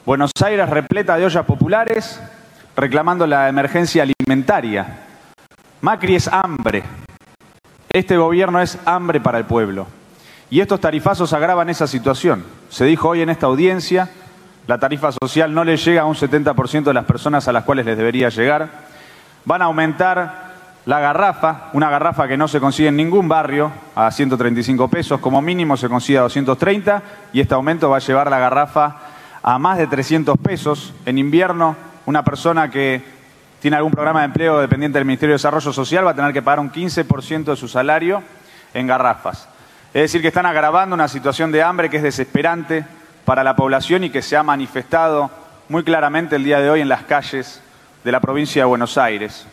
Buenos Aires repleta de ollas populares reclamando la emergencia alimentaria. Macri es hambre. Este gobierno es hambre para el pueblo. Y estos tarifazos agravan esa situación. Se dijo hoy en esta audiencia, la tarifa social no le llega a un 70% de las personas a las cuales les debería llegar. Van a aumentar la garrafa, una garrafa que no se consigue en ningún barrio, a 135 pesos, como mínimo se consigue a 230, y este aumento va a llevar la garrafa a más de 300 pesos. En invierno, una persona que tiene algún programa de empleo dependiente del Ministerio de Desarrollo Social va a tener que pagar un 15% de su salario en garrafas. Es decir, que están agravando una situación de hambre que es desesperante para la población y que se ha manifestado muy claramente el día de hoy en las calles de la provincia de Buenos Aires.